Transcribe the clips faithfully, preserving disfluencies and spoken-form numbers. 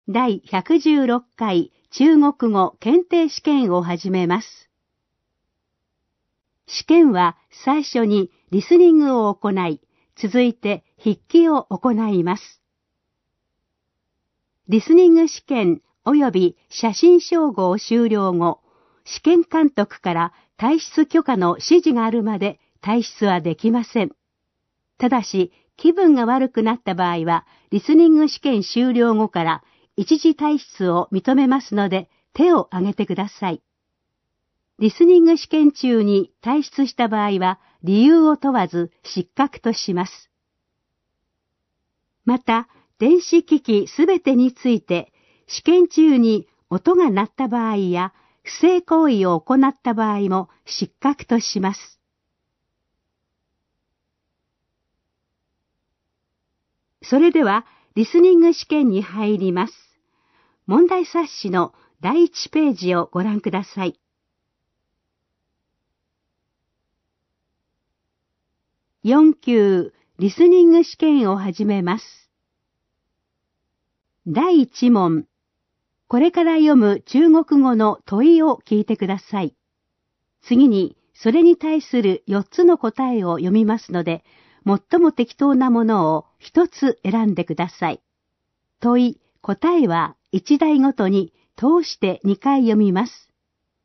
だいひゃくじゅうろっかい中国語検定試験を始めます。試験は最初にリスニングを行い、続いて筆記を行います。リスニング試験及び写真照合終了後、試験監督から退出許可の指示があるまで退出はできません。ただし、気分が悪くなった場合は、リスニング試験終了後から一時退出を認めますので、手を挙げてください。リスニング試験中に退出した場合は、理由を問わず失格とします。また、電子機器すべてについて、試験中に音が鳴った場合や、不正行為を行った場合も失格とします。それでは、リスニング試験に入ります。問題冊子のだいいちページをご覧ください。よん級リスニング試験を始めます。だいいち問。これから読む中国語の問いを聞いてください。次に、それに対するよっつの答えを読みますので、最も適当なものをひとつ選んでください。問い、答えはいち題ごとに通してにかい読みます。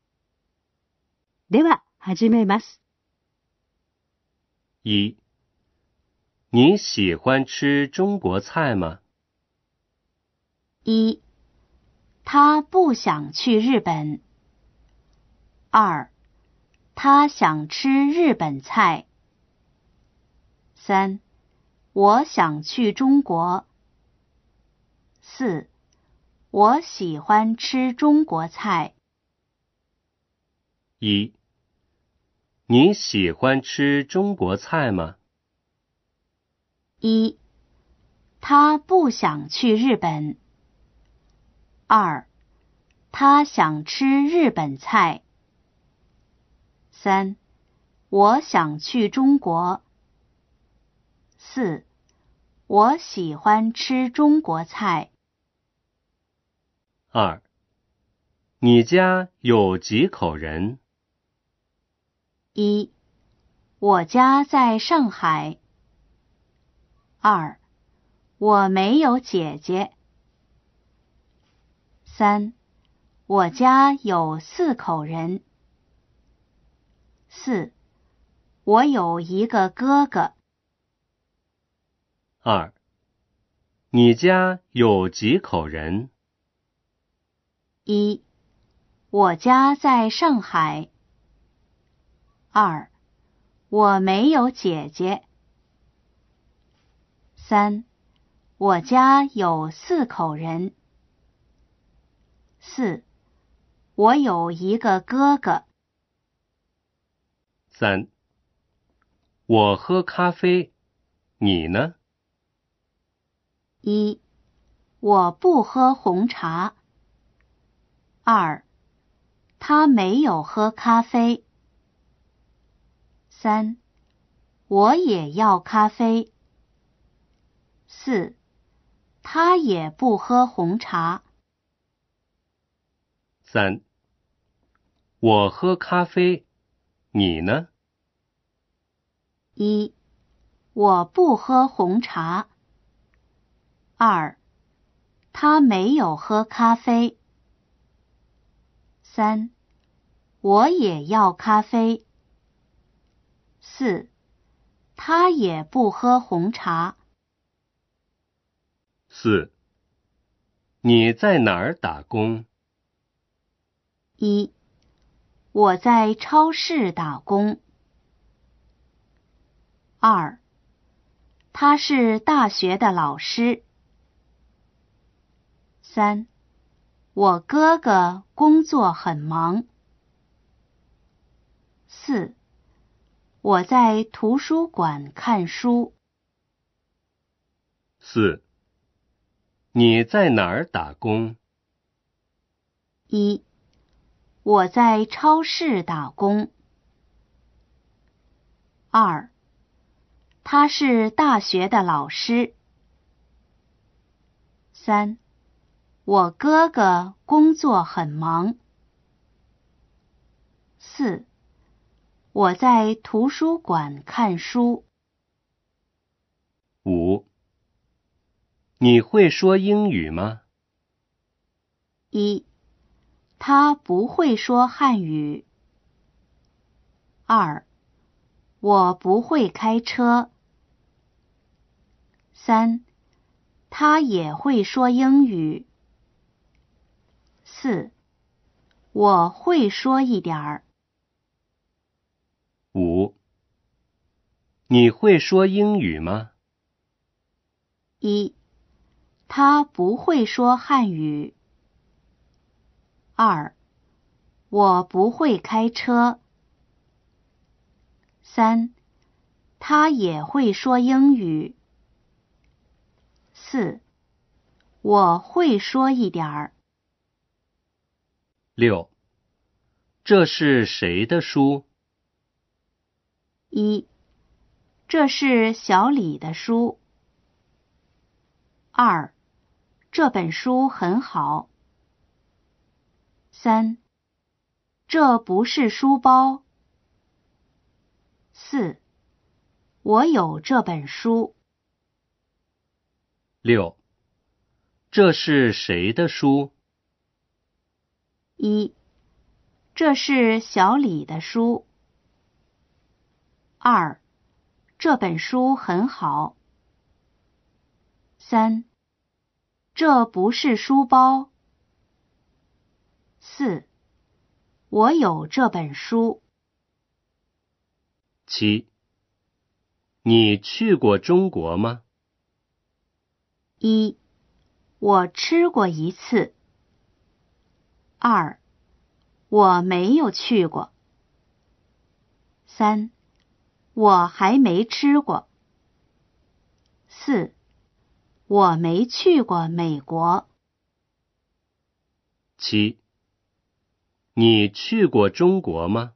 では、始めます。 一，你喜欢吃中国菜吗？ 一，他不想去日本。二，他想吃日本菜。三，我想去中国。四，我喜欢吃中国菜。 一，你喜欢吃中国菜吗？ 一，他不想去日本。二，他想吃日本菜。三，我想去中国。四，我喜欢吃中国菜。 二，你家有几口人？ 一，我家在上海。二，我没有姐姐。三，我家有四口人。四，我有一个哥哥。 二，你家有几口人？ 一，我家在上海。二，我没有姐姐。三，我家有四口人。四，我有一个哥哥。 三，我喝咖啡，你呢？ 一，我不喝红茶。二，他没有喝咖啡。三，我也要咖啡。四，他也不喝红茶。 三，我喝咖啡，你呢？ 一，我不喝红茶。二，他没有喝咖啡。三，我也要咖啡。四，他也不喝红茶。 四，你在哪儿打工？ 一，我在超市打工。二，他是大学的老师。三，我哥哥工作很忙。四，我在图书馆看书。 四，你在哪儿打工？ 一，我在超市打工。二，他是大学的老师。三， 我哥哥工作很忙。四，我在图书馆看书。 五，你会说英语吗？ 一，他不会说汉语。二，我不会开车。三，他也会说英语。四，我会说一点儿。 五，你会说英语吗？ 一，他不会说汉语。二，我不会开车。三，他也会说英语。四，我会说一点儿。 六，这是谁的书？ 一，这是小李的书。二，这本书很好。三，这不是书包。四，我有这本书。 六，这是谁的书？ 一，这是小李的书。二，这本书很好。三，这不是书包。四，我有这本书。 七，你去过中国吗？ 一，我吃过一次。二，我没有去过。三，我还没吃过。四，我没去过美国。 七，你去过中国吗？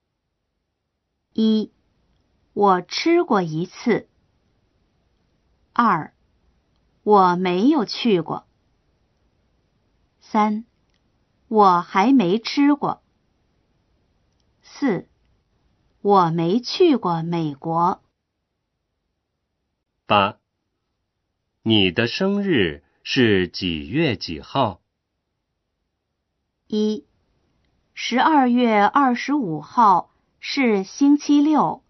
一，我吃过一次。二，我没有去过。三，我还没吃过。四，我没去过美国。 八，你的生日是几月几号？ 一，十二月二十五号是星期六。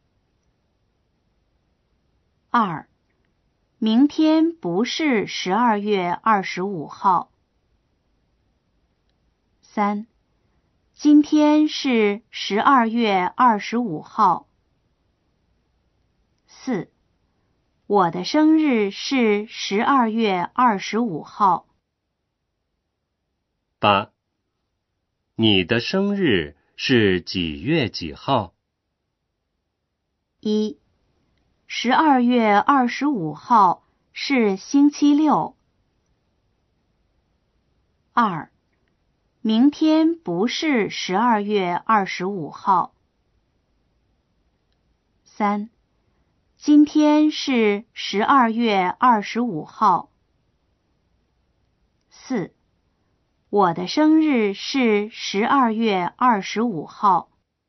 二，明天不是十二月二十五号。三，今天是十二月二十五号。四，我的生日是十二月二十五号。 八，你的生日是几月几号？ 一，十二月二十五号是星期六。二，明天不是十二月二十五号。三，今天是十二月二十五号。四，我的生日是十二月二十五号。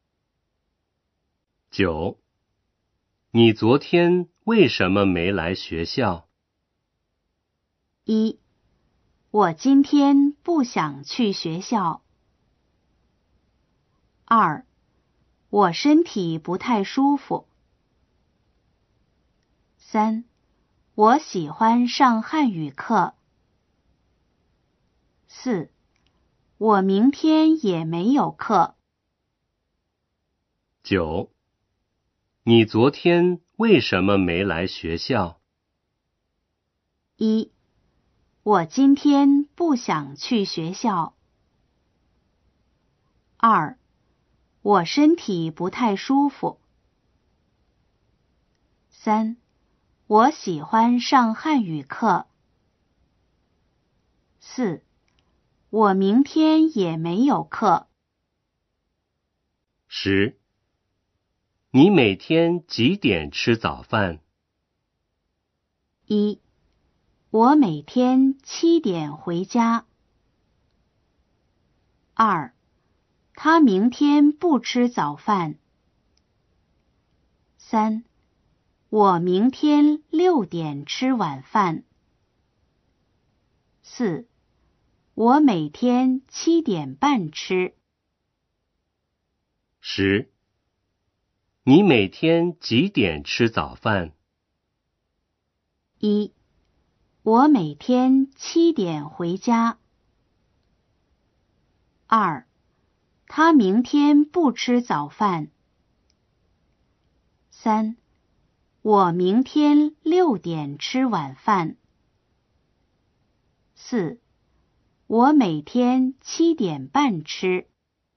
九，你昨天为什么没来学校？ 一，我今天不想去学校。二，我身体不太舒服。三，我喜欢上汉语课。四，我明天也没有课。 九，你昨天为什么没来学校？ 一，我今天不想去学校。二，我身体不太舒服。三，我喜欢上汉语课。四，我明天也没有课。 十，你每天几点吃早饭？ 一，我每天七点回家。 二，他明天不吃早饭。三，我明天六点吃晚饭。四，我每天七点半吃。 十，你每天几点吃早饭？ 一，我每天七点回家。二，他明天不吃早饭。三，我明天六点吃晚饭。四，我每天七点半吃。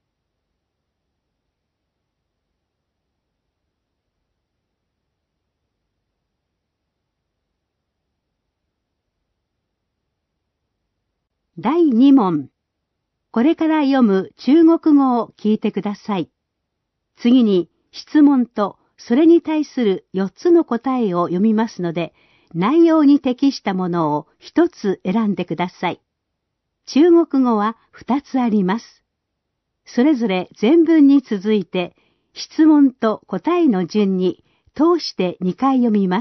だいに問。これから読む中国語を聞いてください。次に質問とそれに対するよっつの答えを読みますので、内容に適したものをひとつ選んでください。中国語はふたつあります。それぞれ全文に続いて、質問と答えの順に通してにかい読みます。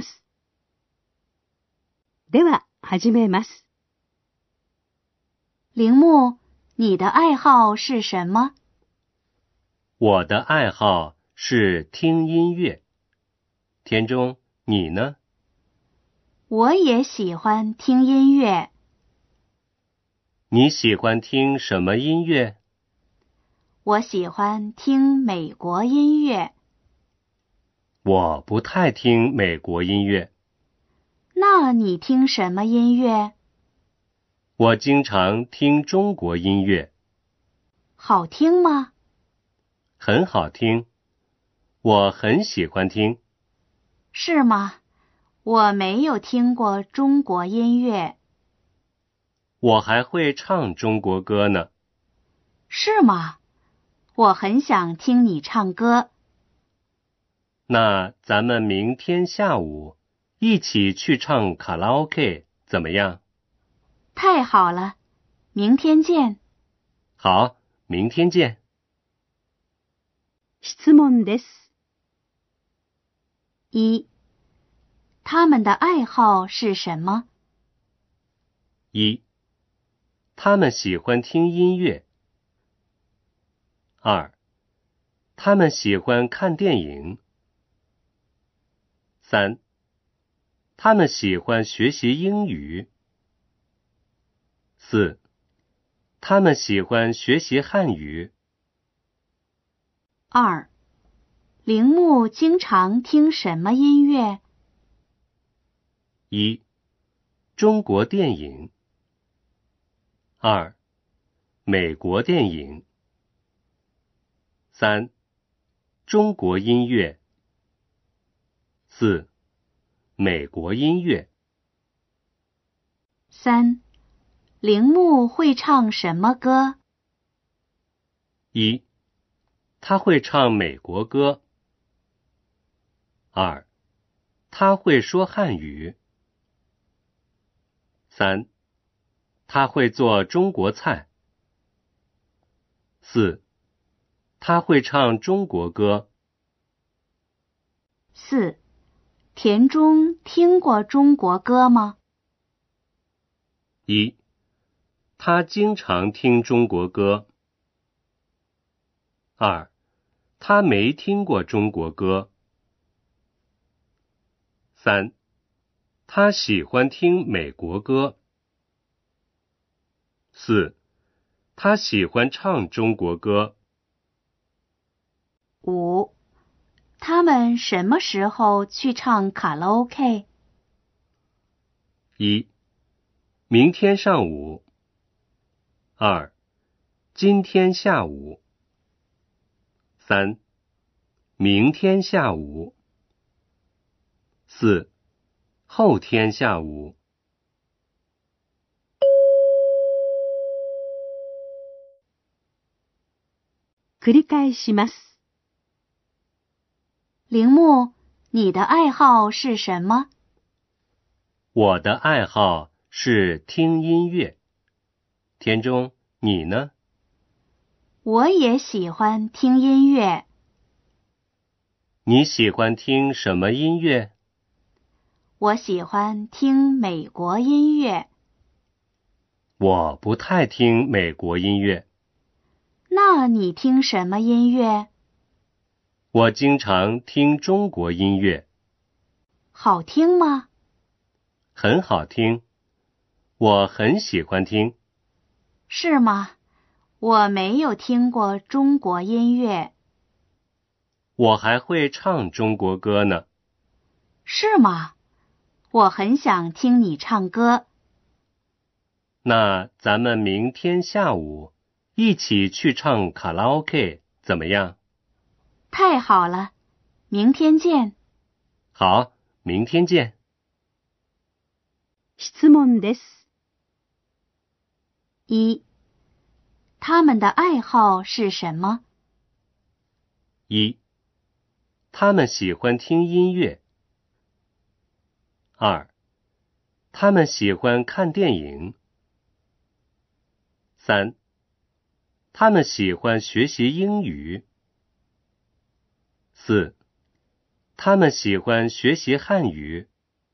では、始めます。 鈴木，你的爱好是什么？ 我的爱好是听音乐。田中，你呢？ 我也喜欢听音乐。 你喜欢听什么音乐？ 我喜欢听美国音乐。 我不太听美国音乐。 那你听什么音乐？ 我经常听中国音乐。 好听吗？ 很好听，我很喜欢听。 是吗？我没有听过中国音乐。 我还会唱中国歌呢。 是吗？我很想听你唱歌。 那咱们明天下午一起去唱卡拉 OK 怎么样？ 太好了，明天见。 好，明天见。 質問です。 一，他们的爱好是什么？ 一，他们喜欢听音乐。二，他们喜欢看电影。三，他们喜欢学习英语。四，他们喜欢学习汉语。 二，铃木经常听什么音乐？ 一，中国电影。二，美国电影。三，中国音乐。四，美国音乐。 三，铃木会唱什么歌？ 一，他会唱美国歌。二，他会说汉语。三，他会做中国菜。四，他会唱中国歌。 四，田中听过中国歌吗？ 一，他经常听中国歌。二，他没听过中国歌。三，他喜欢听美国歌。四，他喜欢唱中国歌。 五，他们什么时候去唱卡拉 OK？ 一，明天上午。二，今天下午。三，明天下午。四，后天下午。 繰り返します。 铃木，你的爱好是什么？ 我的爱好是听音乐。田中，你呢？ 我也喜欢听音乐。 你喜欢听什么音乐？ 我喜欢听美国音乐。 我不太听美国音乐。 那你听什么音乐？ 我经常听中国音乐。 好听吗？ 很好听，我很喜欢听。 是吗？我没有听过中国音乐。 我还会唱中国歌呢。 是吗？我很想听你唱歌。 那咱们明天下午一起去唱卡拉 OK 怎么样？ 太好了，明天见。 好，明天见。 質問です。 一，他们的爱好是什么？ 一，他们喜欢听音乐。二，他们喜欢看电影。三，他们喜欢学习英语。四，他们喜欢学习汉语。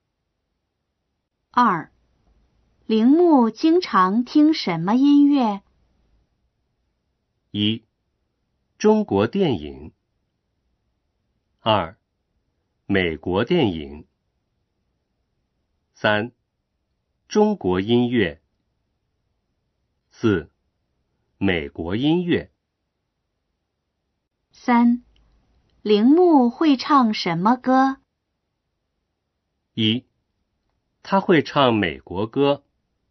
二，铃木经常听什么音乐？ 一，中国电影。二，美国电影。三，中国音乐。四，美国音乐。 三，铃木会唱什么歌？ 一，他会唱美国歌。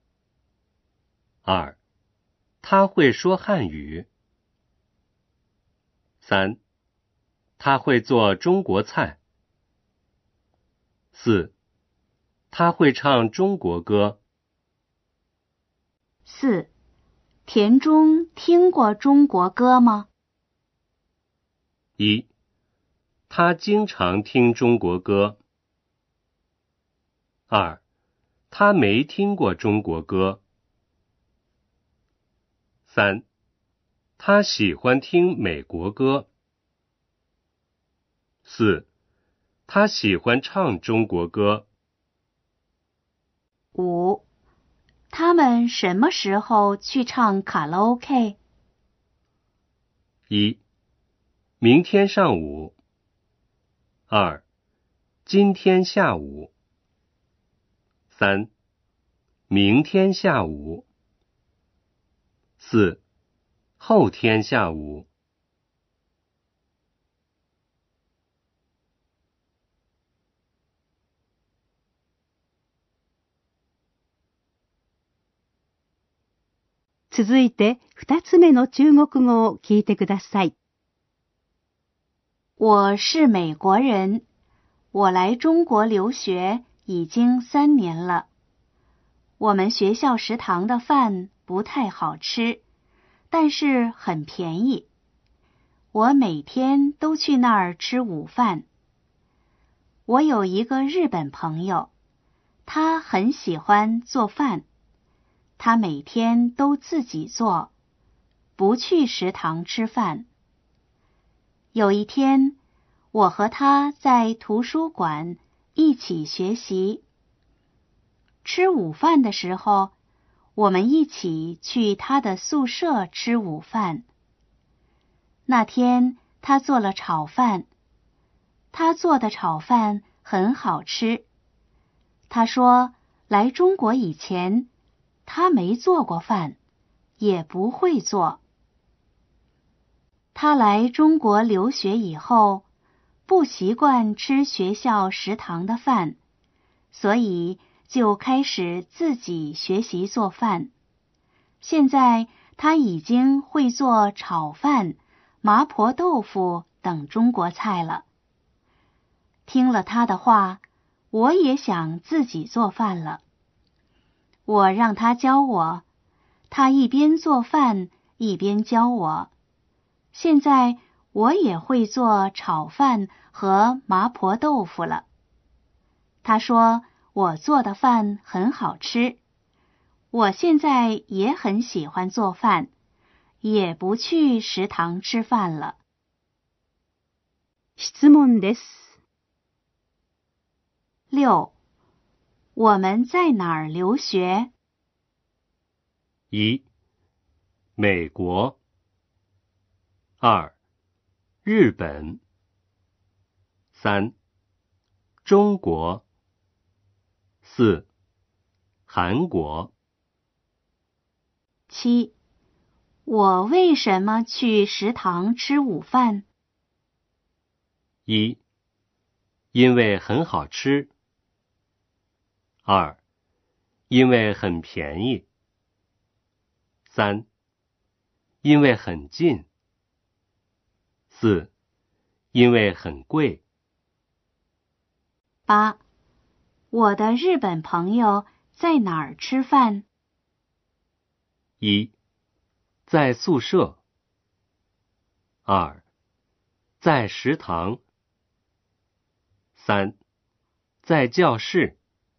二，他会说汉语。三，他会做中国菜。四，他会唱中国歌。 四，田中听过中国歌吗？ 一，他经常听中国歌。二，他没听过中国歌。三，他喜欢听美国歌。四，他喜欢唱中国歌。 五，他们什么时候去唱卡拉 OK？ 一，明天上午。二，今天下午。三，明天下午。四，后天下午。 続いて二つ目の中国語を聞いてください。 我是美国人，我来中国留学已经三年了。我们学校食堂的饭不太好吃，但是很便宜。我每天都去那儿吃午饭。我有一个日本朋友，他很喜欢做饭。他每天都自己做，不去食堂吃饭。有一天，我和他在图书馆一起学习。吃午饭的时候，我们一起去他的宿舍吃午饭。那天他做了炒饭，他做的炒饭很好吃。他说，来中国以前，他没做过饭，也不会做。他来中国留学以后，不习惯吃学校食堂的饭，所以就开始自己学习做饭。现在他已经会做炒饭、麻婆豆腐等中国菜了。听了他的话，我也想自己做饭了。我让他教我，他一边做饭一边教我。现在我也会做炒饭和麻婆豆腐了。他说我做的饭很好吃。我现在也很喜欢做饭， 也不去食堂吃饭了。 質問です。 六，我们在哪儿留学？ 一、美国。二、日本。三、中国。四、韩国。 七，我为什么去食堂吃午饭？ 一、因为很好吃。二、因为很便宜。三、因为很近。四、因为很贵。 八，我的日本朋友在哪儿吃饭？ 一、在宿舍。二、在食堂。三、在教室。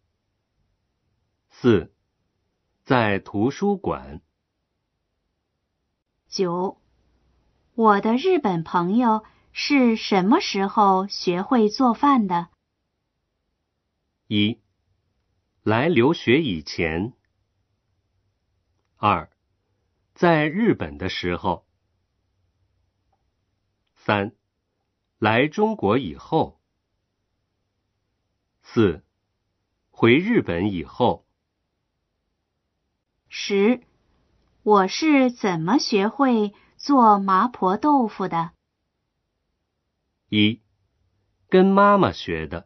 四、在图书馆。 九，我的日本朋友是什么时候学会做饭的？ 一、来留学以前。二、在日本的时候。三、来中国以后。四、回日本以后。 十，我是怎么学会做麻婆豆腐的？ 一、跟妈妈学的。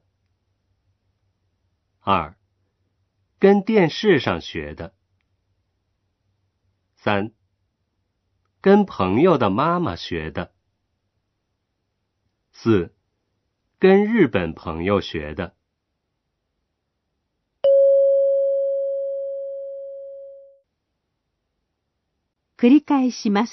二、跟电视上学的。三、跟朋友的妈妈学的。四、跟日本朋友学的。 繰り返します。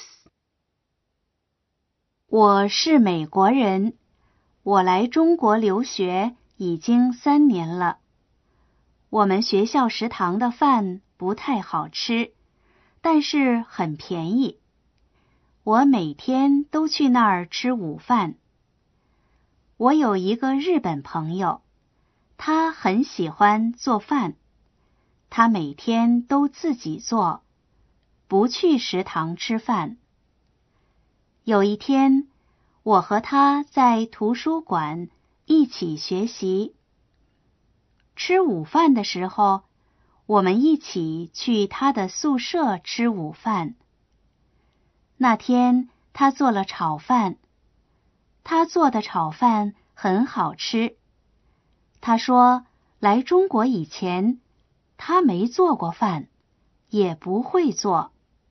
我是美国人，我来中国留学已经三年了。我们学校食堂的饭不太好吃，但是很便宜。我每天都去那儿吃午饭。我有一个日本朋友，他很喜欢做饭，他每天都自己做，不去食堂吃饭。有一天，我和他在图书馆一起学习。吃午饭的时候，我们一起去他的宿舍吃午饭。那天他做了炒饭，他做的炒饭很好吃。他说，来中国以前，他没做过饭，也不会做。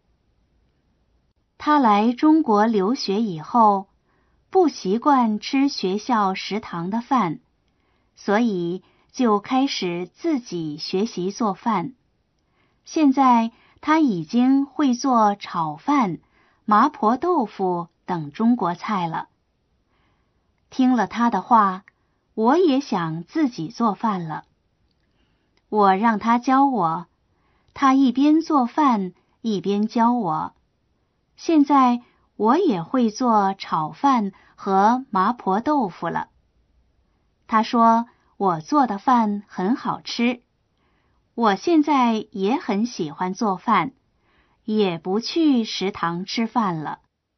他来中国留学以后，不习惯吃学校食堂的饭，所以就开始自己学习做饭。现在他已经会做炒饭、麻婆豆腐等中国菜了。听了他的话，我也想自己做饭了。我让他教我，他一边做饭一边教我。现在我也会做炒饭和麻婆豆腐了。他说我做的饭很好吃。我现在也很喜欢做饭，也不去食堂吃饭了。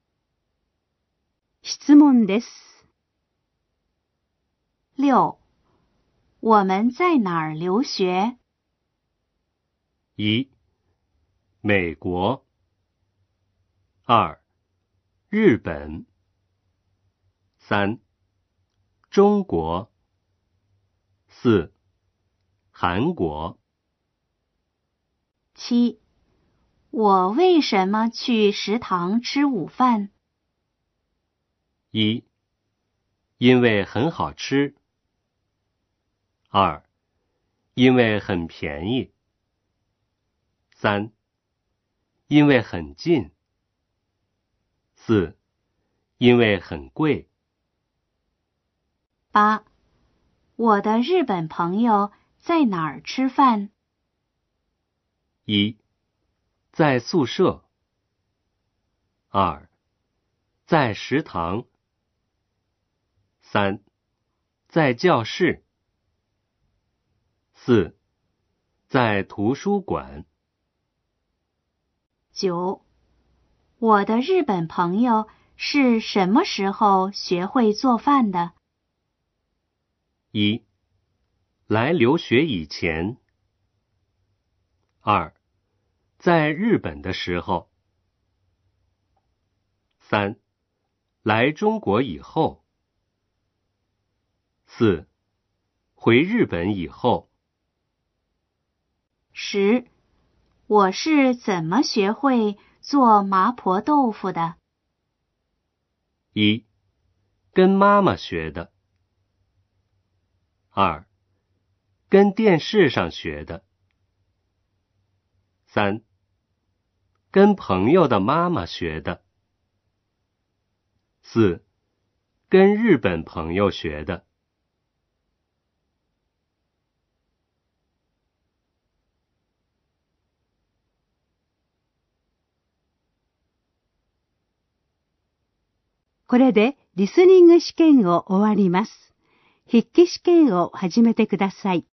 質問です。 六，我们在哪儿留学？ 一、美国。二、日本。三、中国。四、韩国。 七，我为什么去食堂吃午饭？ 一、因为很好吃。二、因为很便宜。三、因为很近。四、因为很贵。 八，我的日本朋友在哪儿吃饭？ 一、在宿舍。 二、在食堂。三、在教室。四、在图书馆。 九、我的日本朋友是什么时候学会做饭的？ 一、来留学以前。二、在日本的时候。三、来中国以后。四、回日本以后。 十、我是怎么学会做麻婆豆腐的？ 一、跟妈妈学的。二、跟电视上学的。三、跟朋友的妈妈学的。四、跟日本朋友学的。 これでリスニング試験を終わります。筆記試験を始めてください。